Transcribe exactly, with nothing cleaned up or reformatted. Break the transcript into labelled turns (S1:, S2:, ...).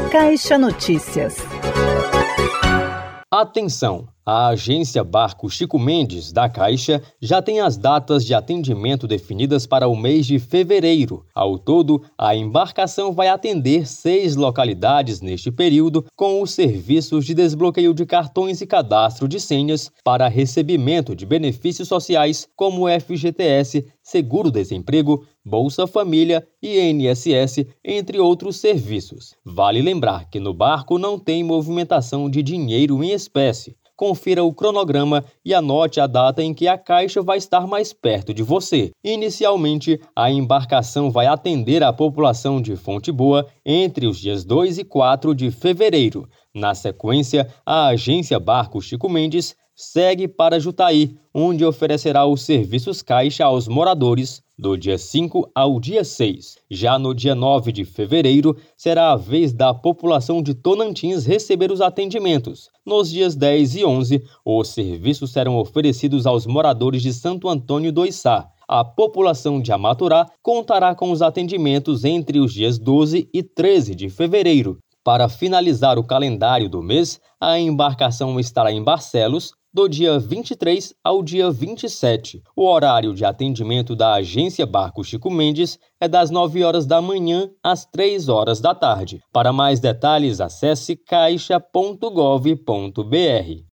S1: Caixa Notícias.
S2: Atenção! A agência Barco Chico Mendes, da Caixa, já tem as datas de atendimento definidas para o mês de fevereiro. Ao todo, a embarcação vai atender seis localidades neste período, com os serviços de desbloqueio de cartões e cadastro de senhas para recebimento de benefícios sociais como F G T S, Seguro-Desemprego, Bolsa Família e I N S S, entre outros serviços. Vale lembrar que no barco não tem movimentação de dinheiro em espécie. Confira o cronograma e anote a data em que a Caixa vai estar mais perto de você. Inicialmente, a embarcação vai atender a população de Fonte Boa entre os dias dois e quatro de fevereiro. Na sequência, a agência Barco Chico Mendes segue para Jutaí, onde oferecerá os serviços Caixa aos moradores do dia cinco ao dia seis. Já no dia nove de fevereiro, será a vez da população de Tonantins receber os atendimentos. Nos dias dez e onze, os serviços serão oferecidos aos moradores de Santo Antônio do Içá. A população de Amaturá contará com os atendimentos entre os dias doze e treze de fevereiro. Para finalizar o calendário do mês, a embarcação estará em Barcelos, do dia vinte e três ao dia vinte e sete. O horário de atendimento da agência Barco Chico Mendes é das nove horas da manhã às três horas da tarde. Para mais detalhes, acesse caixa ponto gov ponto br.